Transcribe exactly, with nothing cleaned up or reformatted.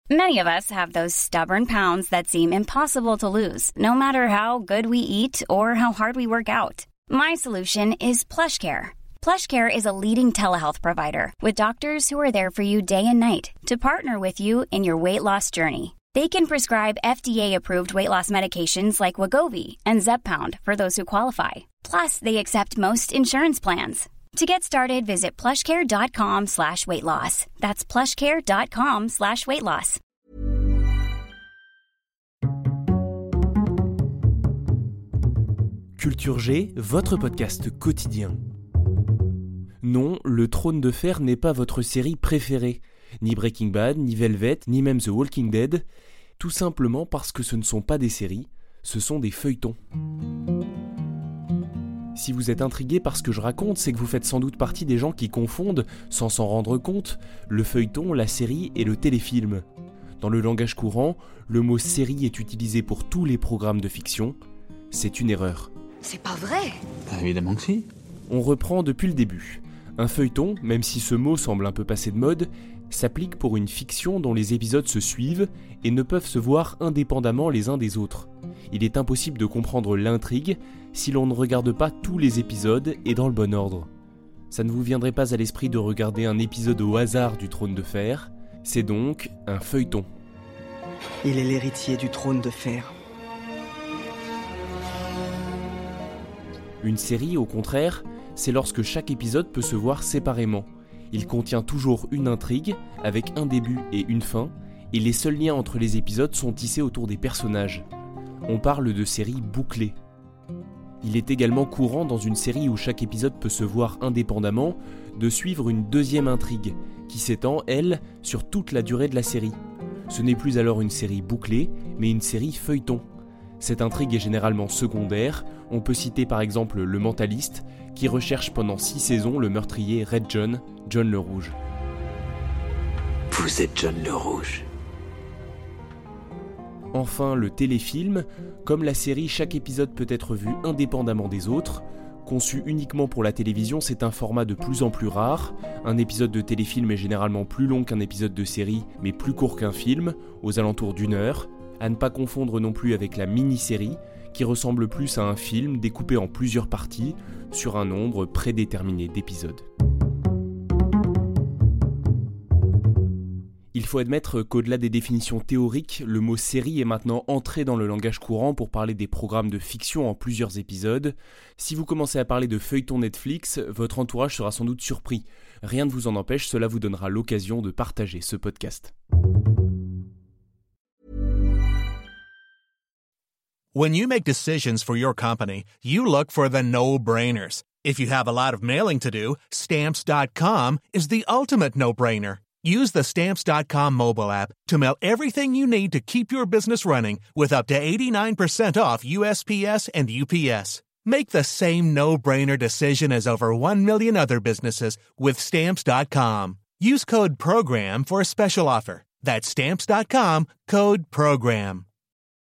Many of us have those stubborn pounds that seem impossible to lose, no matter how good we eat or how hard we work out. My solution is PlushCare. PlushCare is a leading telehealth provider with doctors who are there for you day and night to partner with you in your weight loss journey. They can prescribe F D A-approved weight loss medications like Wegovy and Zepbound for those who qualify. Plus, they accept most insurance plans. To get started, visit plushcare.com slash weight loss. That's plushcare.com slash weight loss. Culture G, votre podcast quotidien. Non, Le Trône de Fer n'est pas votre série préférée. Ni Breaking Bad, ni Velvet, ni même The Walking Dead. Tout simplement parce que ce ne sont pas des séries, ce sont des feuilletons. Si vous êtes intrigué par ce que je raconte, c'est que vous faites sans doute partie des gens qui confondent, sans s'en rendre compte, le feuilleton, la série et le téléfilm. Dans le langage courant, le mot série est utilisé pour tous les programmes de fiction. C'est une erreur. C'est pas vrai. Bah, évidemment que si. On reprend depuis le début. Un feuilleton, même si ce mot semble un peu passé de mode, s'applique pour une fiction dont les épisodes se suivent et ne peuvent se voir indépendamment les uns des autres. Il est impossible de comprendre l'intrigue si l'on ne regarde pas tous les épisodes et dans le bon ordre. Ça ne vous viendrait pas à l'esprit de regarder un épisode au hasard du Trône de Fer, c'est donc un feuilleton. Il est l'héritier du Trône de Fer. Une série, au contraire, c'est lorsque chaque épisode peut se voir séparément. Il contient toujours une intrigue, avec un début et une fin, et les seuls liens entre les épisodes sont tissés autour des personnages. On parle de séries bouclées. Il est également courant dans une série où chaque épisode peut se voir indépendamment, de suivre une deuxième intrigue, qui s'étend, elle, sur toute la durée de la série. Ce n'est plus alors une série bouclée, mais une série feuilleton. Cette intrigue est généralement secondaire, on peut citer par exemple Le Mentaliste, qui recherche pendant six saisons le meurtrier Red John, John le Rouge. Vous êtes John le Rouge. Enfin, le téléfilm, comme la série, chaque épisode peut être vu indépendamment des autres. Conçu uniquement pour la télévision, c'est un format de plus en plus rare. Un épisode de téléfilm est généralement plus long qu'un épisode de série, mais plus court qu'un film, aux alentours d'une heure. À ne pas confondre non plus avec la mini-série, qui ressemble plus à un film découpé en plusieurs parties, sur un nombre prédéterminé d'épisodes. Il faut admettre qu'au-delà des définitions théoriques, le mot série est maintenant entré dans le langage courant pour parler des programmes de fiction en plusieurs épisodes. Si vous commencez à parler de feuilleton Netflix, votre entourage sera sans doute surpris. Rien ne vous en empêche, cela vous donnera l'occasion de partager ce podcast. When you make decisions for your company, you look for the no-brainers. If you have a lot of mailing to do, Stamps dot com is the ultimate no-brainer. Use the Stamps dot com mobile app to mail everything you need to keep your business running with up to eighty-nine percent off U S P S and U P S. Make the same no-brainer decision as over one million other businesses with Stamps dot com. Use code PROGRAM for a special offer. That's Stamps dot com, code PROGRAM.